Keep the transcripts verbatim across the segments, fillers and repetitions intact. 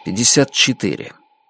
пятьдесят четыре.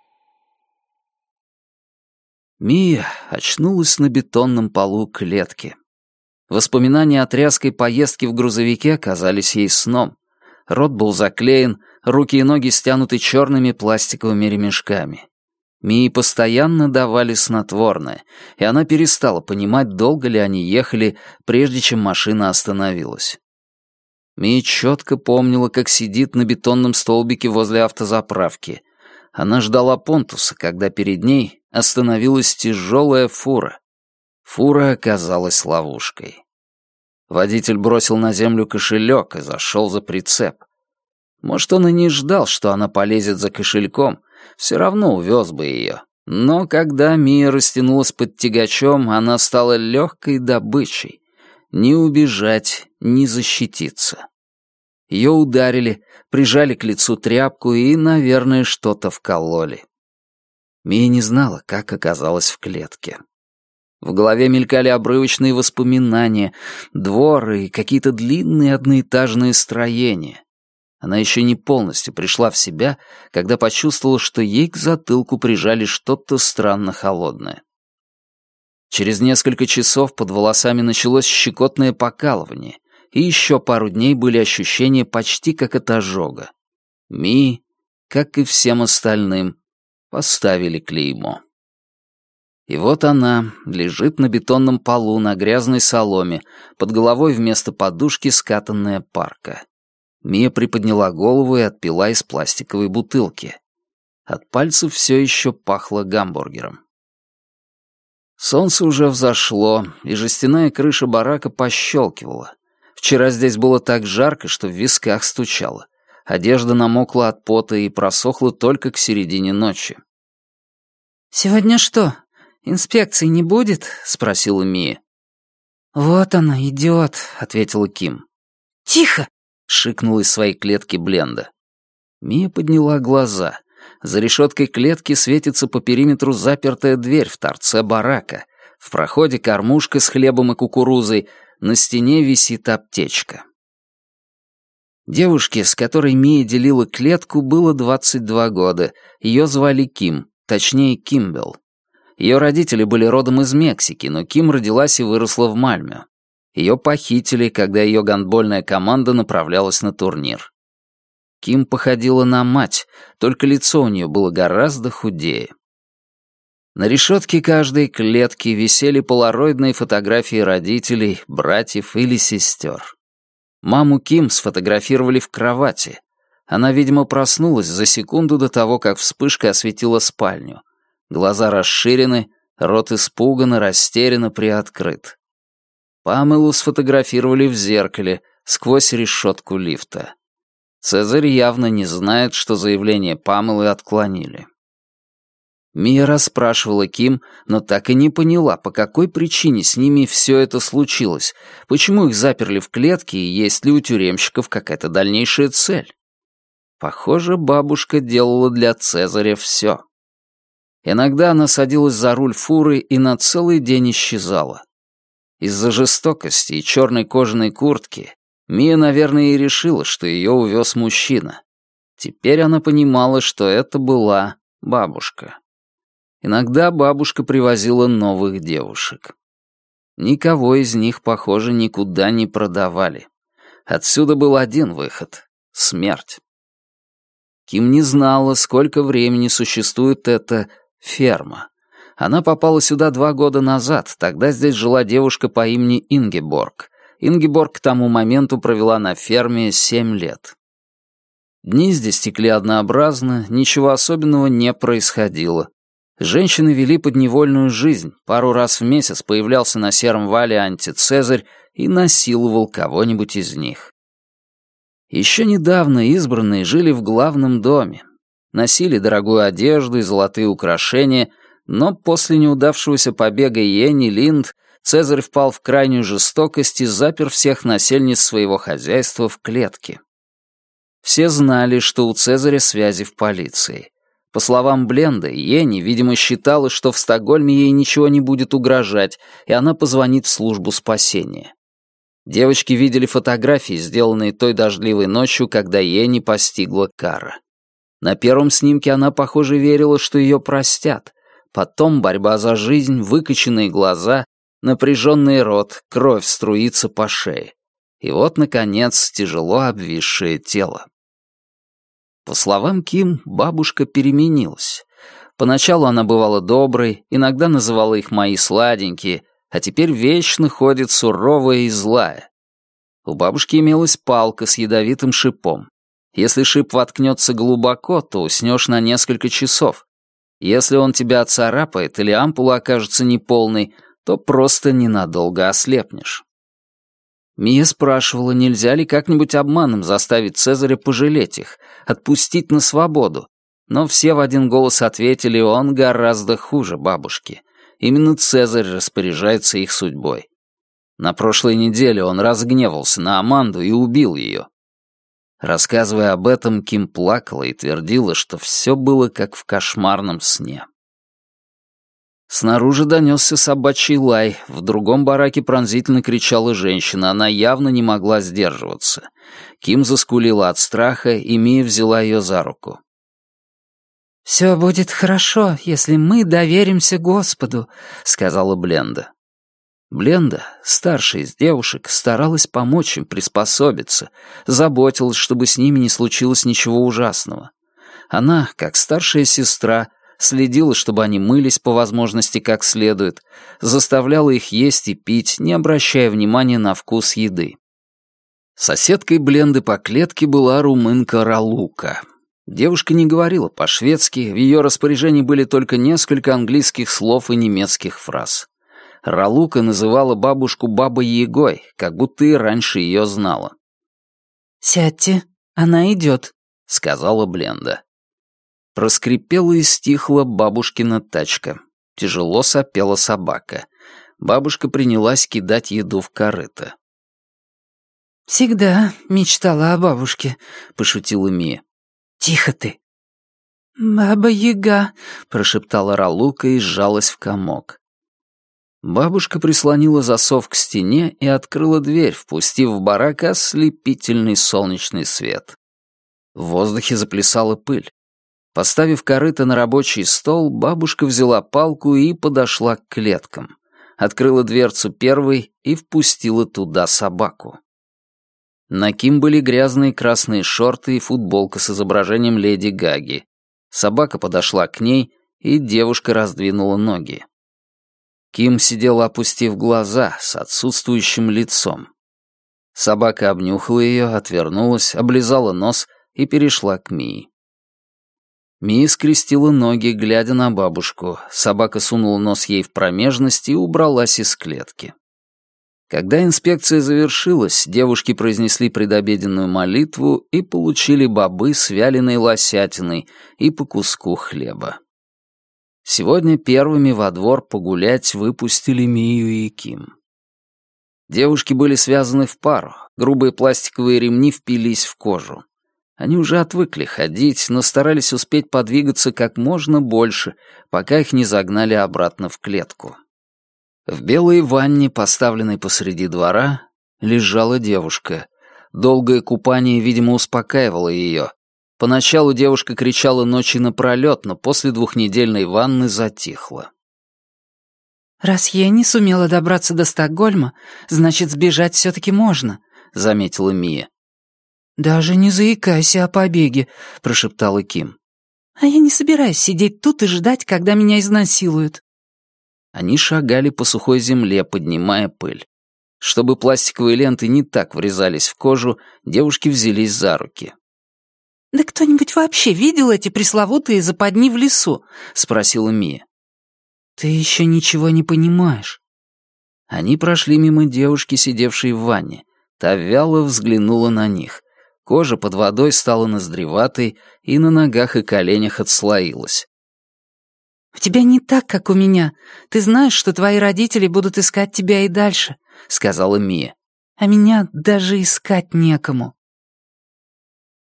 Мия очнулась на бетонном полу клетки. Воспоминания о тряской поездке в грузовике казались ей сном. Рот был заклеен, руки и ноги стянуты черными пластиковыми ремешками. Мии постоянно давали снотворное, и она перестала понимать, долго ли они ехали, прежде чем машина остановилась. Мия четко помнила, как сидит на бетонном столбике возле автозаправки. Она ждала Понтуса, когда перед ней остановилась тяжелая фура. Фура оказалась ловушкой. Водитель бросил на землю кошелек и зашел за прицеп. Может, он и не ждал, что она полезет за кошельком, все равно увез бы ее. Но когда Мия растянулась под тягачом, она стала легкой добычей. Ни убежать, ни защититься. Ее ударили, прижали к лицу тряпку и, наверное, что-то вкололи. Мия не знала, как оказалась в клетке. В голове мелькали обрывочные воспоминания, дворы и какие-то длинные одноэтажные строения. Она еще не полностью пришла в себя, когда почувствовала, что ей к затылку прижали что-то странно холодное. Через несколько часов под волосами началось щекотное покалывание, и еще пару дней были ощущения почти как от ожога. Мии, как и всем остальным, поставили клеймо. И вот она лежит на бетонном полу на грязной соломе, под головой вместо подушки скатанная парка. Мия приподняла голову и отпила из пластиковой бутылки. От пальцев все еще пахло гамбургером. Солнце уже взошло, и жестяная крыша барака пощелкивала. Вчера здесь было так жарко, что в висках стучало. Одежда намокла от пота и просохла только к середине ночи. «Сегодня что, инспекции не будет?» — спросила Мия. «Вот она, идет», — ответила Ким. «Тихо!» — шикнула из своей клетки Бленда. Мия подняла глаза. За решеткой клетки светится по периметру запертая дверь в торце барака. В проходе кормушка с хлебом и кукурузой. На стене висит аптечка. Девушке, с которой Мия делила клетку, было двадцать два года. Ее звали Ким, точнее Кимбелл. Ее родители были родом из Мексики, но Ким родилась и выросла в Мальме. Ее похитили, когда ее гандбольная команда направлялась на турнир. Ким походила на мать, только лицо у нее было гораздо худее. На решетке каждой клетки висели полароидные фотографии родителей, братьев или сестер. Маму Ким сфотографировали в кровати. Она, видимо, проснулась за секунду до того, как вспышка осветила спальню. Глаза расширены, рот испуганно, растерянно приоткрыт. Памелу сфотографировали в зеркале, сквозь решетку лифта. Цезарь явно не знает, что заявление Памелы отклонили. Мия расспрашивала Ким, но так и не поняла, по какой причине с ними все это случилось, почему их заперли в клетке и есть ли у тюремщиков какая-то дальнейшая цель. Похоже, бабушка делала для Цезаря все. Иногда она садилась за руль фуры и на целый день исчезала. Из-за жестокости и черной кожаной куртки Мия, наверное, и решила, что ее увез мужчина. Теперь она понимала, что это была бабушка. Иногда бабушка привозила новых девушек. Никого из них, похоже, никуда не продавали. Отсюда был один выход — смерть. Ким не знала, сколько времени существует эта ферма. Она попала сюда два года назад, тогда здесь жила девушка по имени Ингеборг. Ингеборг к тому моменту провела на ферме семь лет. Дни здесь текли однообразно, ничего особенного не происходило. Женщины вели подневольную жизнь, пару раз в месяц появлялся на сером вале антицезарь и насиловал кого-нибудь из них. Еще недавно избранные жили в главном доме, носили дорогую одежду и золотые украшения, но после неудавшегося побега Йенни Линд Цезарь впал в крайнюю жестокость и запер всех насельниц своего хозяйства в клетке. Все знали, что у Цезаря связи в полиции. По словам Бленды, Йенни, видимо, считала, что в Стокгольме ей ничего не будет угрожать, и она позвонит в службу спасения. Девочки видели фотографии, сделанные той дождливой ночью, когда Йенни постигла кара. На первом снимке она, похоже, верила, что ее простят. Потом борьба за жизнь, выкоченные глаза, напряженный рот, кровь струится по шее. И вот, наконец, тяжело обвисшее тело. По словам Ким, бабушка переменилась. Поначалу она бывала доброй, иногда называла их «мои сладенькие», а теперь вечно ходит суровая и злая. У бабушки имелась палка с ядовитым шипом. Если шип воткнется глубоко, то уснешь на несколько часов. Если он тебя оцарапает или ампула окажется неполной, то просто ненадолго ослепнешь. Мия спрашивала, нельзя ли как-нибудь обманом заставить Цезаря пожалеть их, отпустить на свободу, но все в один голос ответили, он гораздо хуже бабушки. Именно Цезарь распоряжается их судьбой. На прошлой неделе он разгневался на Аманду и убил ее. Рассказывая об этом, Ким плакала и твердила, что все было как в кошмарном сне. Снаружи донесся собачий лай, в другом бараке пронзительно кричала женщина, она явно не могла сдерживаться. Ким заскулила от страха, и Мия взяла ее за руку. «Все будет хорошо, если мы доверимся Господу», — сказала Бленда. Бленда, старшая из девушек, старалась помочь им приспособиться, заботилась, чтобы с ними не случилось ничего ужасного. Она, как старшая сестра, следила, чтобы они мылись по возможности как следует, заставляла их есть и пить, не обращая внимания на вкус еды. Соседкой Бленды по клетке была румынка Ралука. Девушка не говорила по-шведски, в ее распоряжении были только несколько английских слов и немецких фраз. Ралука называла бабушку Бабой-Ягой, как будто и раньше ее знала. «Сядьте, она идет», — сказала Бленда. Проскрипела и стихла бабушкина тачка. Тяжело сопела собака. Бабушка принялась кидать еду в корыто. «Всегда мечтала о бабушке», — пошутила Мия. «Тихо ты!» «Баба-яга», — прошептала Ралука и сжалась в комок. Бабушка прислонила засов к стене и открыла дверь, впустив в барак ослепительный солнечный свет. В воздухе заплясала пыль. Поставив корыто на рабочий стол, бабушка взяла палку и подошла к клеткам. Открыла дверцу первой и впустила туда собаку. На Ким были грязные красные шорты и футболка с изображением леди Гаги. Собака подошла к ней, и девушка раздвинула ноги. Ким сидела, опустив глаза, с отсутствующим лицом. Собака обнюхала ее, отвернулась, облизала нос и перешла к Мии. Мия скрестила ноги, глядя на бабушку. Собака сунула нос ей в промежность и убралась из клетки. Когда инспекция завершилась, девушки произнесли предобеденную молитву и получили бобы с вяленой лосятиной и по куску хлеба. Сегодня первыми во двор погулять выпустили Мию и Ким. Девушки были связаны в пару, грубые пластиковые ремни впились в кожу. Они уже отвыкли ходить, но старались успеть подвигаться как можно больше, пока их не загнали обратно в клетку. В белой ванне, поставленной посреди двора, лежала девушка. Долгое купание, видимо, успокаивало ее. Поначалу девушка кричала ночи напролет, но после двухнедельной ванны затихла. «Раз я не сумела добраться до Стокгольма, значит, сбежать все-таки можно», — заметила Мия. «Даже не заикайся о побеге», — прошептала Ким. «А я не собираюсь сидеть тут и ждать, когда меня изнасилуют». Они шагали по сухой земле, поднимая пыль. Чтобы пластиковые ленты не так врезались в кожу, девушки взялись за руки. «Да кто-нибудь вообще видел эти пресловутые западни в лесу?» — спросила Мия. «Ты еще ничего не понимаешь». Они прошли мимо девушки, сидевшей в ванне. Та вяло взглянула на них. Кожа под водой стала ноздреватой и на ногах и коленях отслоилась. «У тебя не так, как у меня. Ты знаешь, что твои родители будут искать тебя и дальше», — сказала Мия. «А меня даже искать некому».